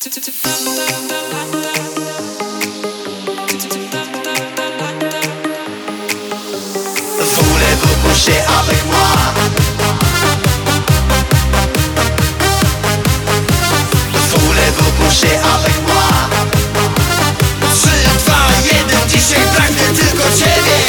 Voulez-vous coucher avec moi? Voulez-vous coucher avec moi? 3, 2, 1, dzisiaj pragnę tylko ciebie.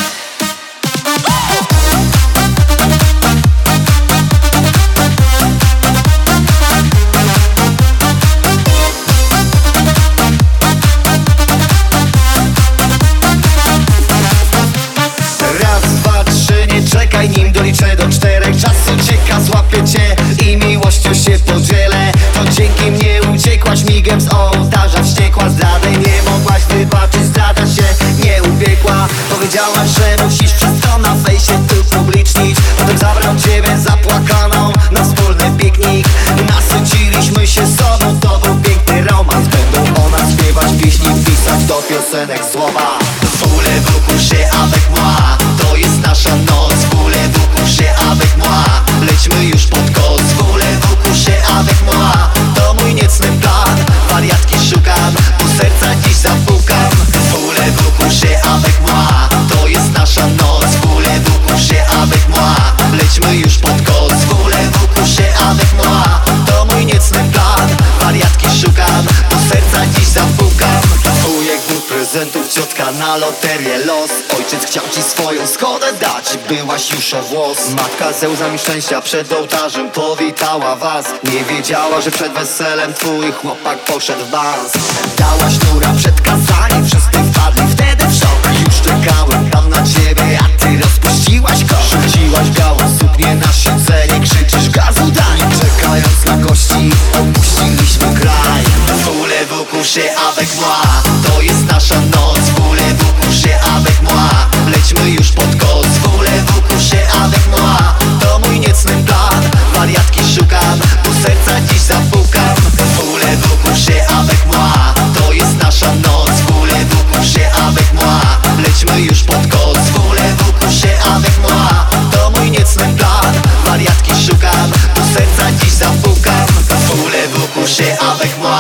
Nim doliczę do 4, czas ucieka, złapię cię i miłością się podzielę. To dzięki mnie uciekłaś, migiem z ołtarza wściekła. Zdradę nie mogłaś wybaczyć, zdrada się nie upiekła. Powiedziałaś, że musisz wszystko na fejsie tu publicznić. Potem zabrał ciebie zapłakaną na wspólny piknik. Nasyciliśmy się sobą, to był piękny romans. Będą o nas śpiewać pieśni, pisać do piosenek słowa. Voulez-vous coucher avec moi? To jest nasza noc. Voulez-vous coucher avec moi? Lećmy już pod koc. Voulez-vous coucher avec moi? To mój niecny plan. Wariatki szukam, po serca dziś zapukam. Voulez-vous coucher avec moi? To jest nasza noc. Voulez-vous coucher avec moi? Lećmy już pod koc. Voulez-vous coucher avec moi? To mój niecny plan. Wariatki szukam, po serca dziś zapukam. Wujek dwóch prezentów, ciotka na loterię los. Ojciec chciał ci swoją Skodę dać, byłaś już o włos. Matka ze łzami szczęścia przed ołtarzem powitała was. Nie wiedziała, że przed weselem twój chłopak poszedł w dans. Dała sznura przed kazaniem, wszyscy wpadli wtedy w szok. Już czekałem tam na ciebie, a ty rozpuściłaś go. Rzuciłaś białą suknię na siedzenie, krzyczysz gazu daj. Czekając na gości, opuściliśmy kraj. Voulez-vous coucher avec moi? To jest nasza noc. Voulez-vous coucher avec moi? Lećmy już pod koc. Voulez-vous coucher avec moi? To mój niecny plan. Wariatki szukam, po serca dziś zapukam. Voulez-vous coucher avec moi? To jest nasza noc. Voulez-vous coucher avec moi? Lećmy już pod koc. Voulez-vous coucher avec moi? To mój niecny plan. Wariatki szukam, po serca dziś zapukam. Voulez-vous coucher avec moi?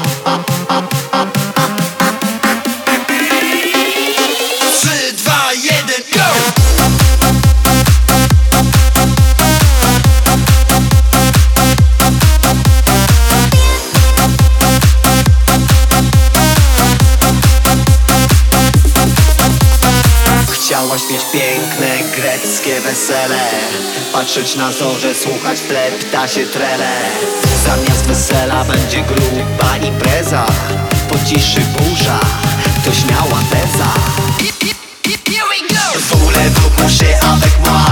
3, 2, 1, go! Chciałaś mieć piękne greckie wesele, patrzeć na zorze, słuchać w tle ptasie trele. Zamiast wesela będzie gruba impreza, po ciszy burza, to śmiała teza. Voulez-vous coucher avec moi?